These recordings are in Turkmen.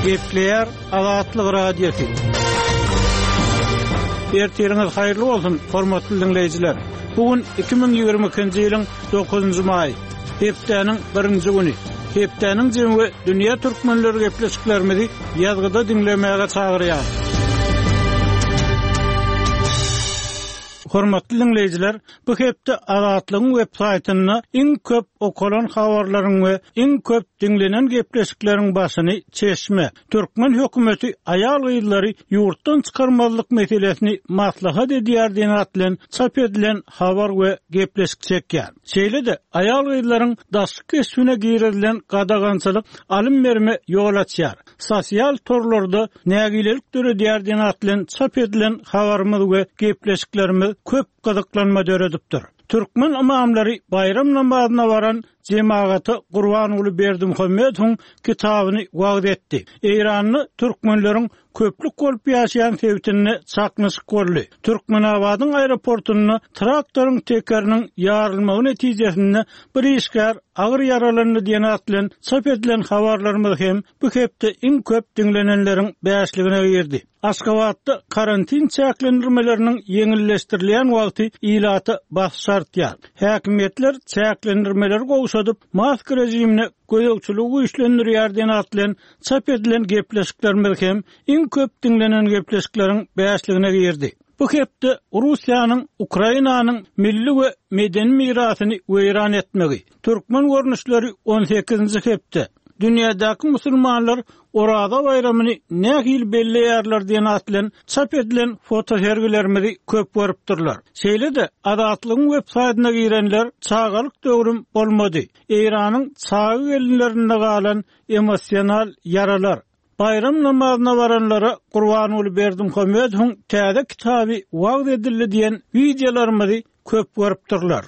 Gepleyer Azatlyk radiosu. Ertiriňiz haýyrly bolsun, hormatly dinleýijiler. Bugün 2022-nji ýylyň 9-njy maý. Hepdeniň 1-nji güni. Hepdeniň jemgy dünýä türkmenleri gepleşiklerimizi ýazgyda dinlemäge çagyrýar. Hormatly dinleýijiler, bu hepde Azatlygyň web-saýtyna iň köp okulan habarlaryň we iň köp dinlenen gepleşikleriň başyny çeşme. Türkmen hökümeti aýal gyzlary ýurtdan çykarmazlyk meselesini maslahat edýär diýen atlan çap edilen habar we gepleşik çekýär. Şeýle-de aýal gyzlaryň daşky kesbine girilen gadagançylyk alym berme ýol açýar. Sosial torlarda nägilelik döredýär diýen atlan çap edilen habarymyz we gepleşiklerimiz köp gazaklanma döredipdir. Türkmen imamlary bayram namazyna baran cemaaty Gurbanuly Berdimuhammedowyň kitabyny wagt etdi. Eýranly türkmenleriň köplük bolup ýaşaýan sebäpini çaknyşyk görli. Türkmenabadyň aeroportuny traktoryň tekeriniň ýarylmagy netijesinde bir işgär agyr yaralandy diýen atlan çap edilen habarlarymyz hem bu hepde iň köp dinlenenleriň bäşligine girdi. Aşgabatda karantin çäklendirmeleriniň ýeňilleşdirilýän wagty ilaty başşartýar. Häkimetler çäklendirmeleri gowşadyp maska rejimine göýekçiligi güýçlendirýär diýen atlan çap edilen gepleşiklerimiz hem iň köp dinlenen gepleşikleriň bäşligine girdi. Bu hepde Russiýanyň Ukrainanyň milli we medeni mirasyny weýran etmegi. Türkmen görnüşleri 18-nji hepde dünýädäki musulmanlar Orada bayramyny nähil belleýärler diýen atlan çap edilen foto sergilerimizi köp görüpdirler. Şeýle-de Azatlygyň web-saýtyna girenler çağalyk döwrüm bolmady. Eýranyň çağı gelinlerinde galan emosional yaralar. Bayram namazyna baranlara Gurbanuly Berdimuhammedowyň täze kitaby wagt edildi diýen wideolarymyzy köp görüpdirler.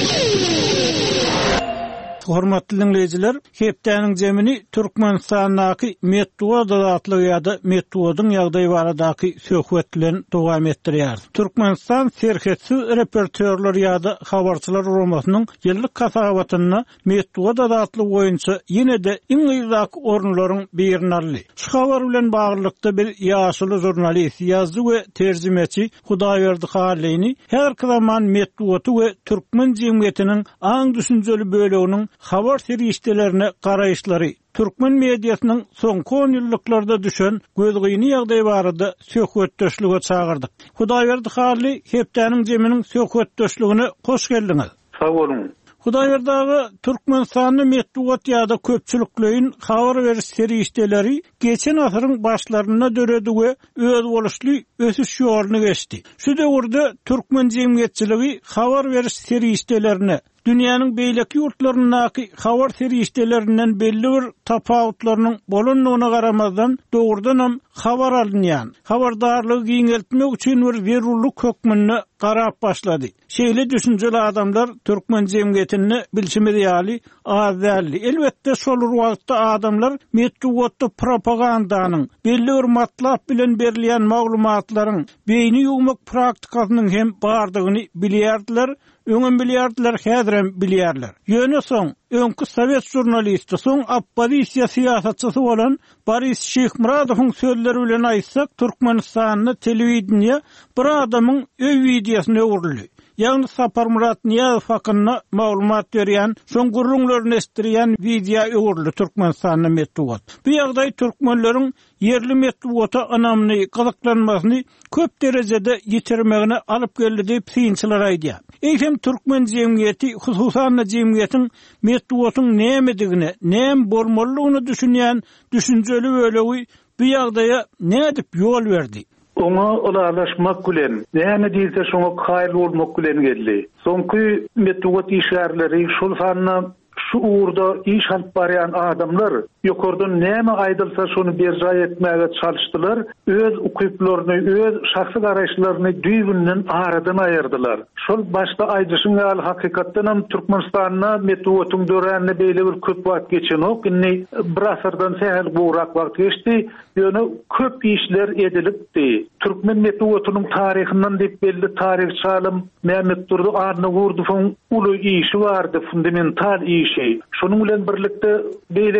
Hormatly dinleýijiler, hepdeniň jemini Türkmenistanyň Medwedew adly ýa-da Medwedewyň ýagdaýy baradaky söhbet bilen dowam etdirýär. Türkmenistan serhetsiz reportörler ýa-da habarçylar romasynyň ýyllyk kasabatyna Medwedew adly goýunçy ýene-de iň ýyzak orunlaryň birini aldy. Şu habar bilen baglykda bir ýaşuly jurnalist, ýazgy we terjimeçi Hudaýberdi Halyny her zaman Medwedew we türkmen jemgyýetiniň aň düşünjeli böleginiň habar serişdelerine garaýşlary Türkmen mediasynyň soňky 10 ýyllyklarda düşen gözgüýni ýagdaýy barada söhbetdeşlige çağırdyk. Hudaýberdi Haly hepdeniň jeminiň söhbetdeşligine hoş geldiňiz. Sag bolun. Hudaýberdagy Türkmenistanyň Medwedew ýa-da köpçülikleýin habar beriş serişdeleri geçen asyryň başlaryna döredi we öz boluşly ösüş ýoluny geçdi. Şu döwürde türkmen jemgyýetçiligi habar beriş serişdelerine dünýäniň beýleki ýurtlarynyňky habar serişdelerinden belli bir tapawutlarynyň bolanlygyna garamazdan dogrudan habar alynýan. Habardarlygy giňeltmek üçin bir zerurlyk hökmüni garap başlady. Şeýle düşünjeli adamlar türkmen jemgyýetini bilşimedi azally. Elbetde şol wagtda adamlar Medwedew propagandanyň belli bir matlap bilen berilýän maglumatlaryň beýni ýugmak praktikasynyň hem bardygyny bilýärdiler. Öňün bilýärdiler, häzirem bilýärler. Ýöne soň öňkü Sowet jurnalisti, soň oppozisiýa syýasatçysy bolan Boris Şeýhmuradowyň sözleri bilen aýtsak, Türkmenistanyň telewizioniýa bir adamyň öý wideosyny öwürli. Ýagny Sapar Murat Niýazow hakyna maglumat berýän, soň gurrunlaryny estirýän video öwürli Türkmenistanyň Medwedew. Bu ýagdaý türkmenleriň yerli Medwedew'a anamny gazaklanmasyny köp derejede ýetirmegine alyp geldi diýip synçylar aýdýar. Eýsem türkmen jemgyýeti, hususan jemgyýetiň Medwedew'yň nämedigine, näme bolmalygyny düşünýän düşünjeli bölegi bu ýagdaýa nädip ýol berdi? Ona olaşmak bilen, näme diýse şoňa kaýyl bolmak bilen geldi. Soňky Medwedew işgärleri şol sanyna şu uğurda iş alıp barýan adamlar ýokardan näme aýdylsa şonu berjaý etmäge çalışdylar. Öz ukyplaryny, öz şahsy garaýşlaryny düýbünden aradan aýyrdylar. Şol başda aýdyşyň ýaly hakykatdan hem Türkmenistanyna Medwedewyň döräne beýle bir köp wagt geçenok. Indi bir asyrdan sähäl burak wagt geçdi. Ýöne köp işler edilipdi. Türkmen Medwedewynyň taryhyndan diýip belli taryh çalym Mehmet Durdy Arny Gurduwyň uly işi bardy, fundamental işi. Şonuň bilen birlikde beýle